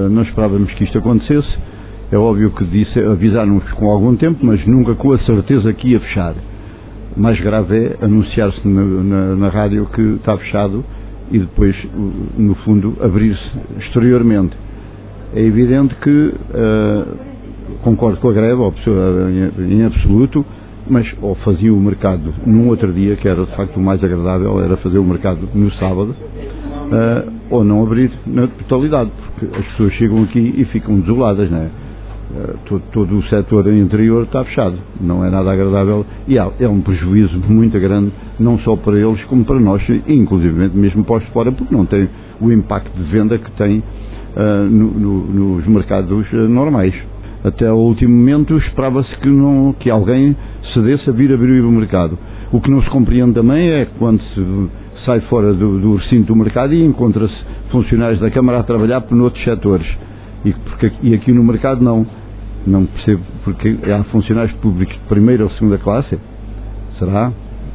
não esperávamos que isto acontecesse. É óbvio que avisaram-nos com algum tempo, mas nunca com a certeza que ia fechar. Mais grave é anunciar-se na rádio que está fechado e depois, no fundo, abrir-se exteriormente. É evidente que concordo com a greve, em absoluto, mas ou fazia o mercado num outro dia, que era de facto o mais agradável, era fazer o mercado no sábado, ou não abrir na totalidade, porque as pessoas chegam aqui e ficam desoladas, não é? Todo o setor interior está fechado, não é nada agradável e é um prejuízo muito grande, não só para eles como para nós, e inclusive mesmo para os de fora, porque não tem o impacto de venda que tem nos mercados normais. Até ao último momento esperava-se que alguém cedesse a vir abrir o mercado. O que não se compreende também é quando se sai fora do recinto do mercado e encontra-se funcionários da Câmara a trabalhar por outros setores. E aqui no mercado não percebo, porque há funcionários públicos de primeira ou segunda classe. Será?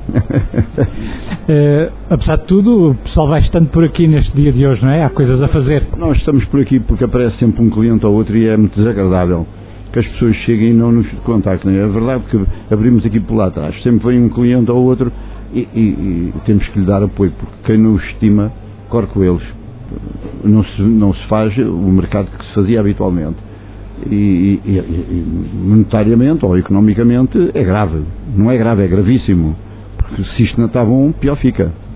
Apesar de tudo, o pessoal vai estando por aqui neste dia de hoje, não é? Há coisas a fazer. Nós estamos por aqui porque aparece sempre um cliente ou outro e é muito desagradável que as pessoas cheguem e não nos contactem. É verdade que abrimos aqui por lá atrás, sempre vem um cliente ou outro e temos que lhe dar apoio, porque quem não os estima corre com eles. Não se faz o mercado que se fazia habitualmente e monetariamente ou economicamente é grave, não é grave, é gravíssimo, porque se isto não está bom, pior fica.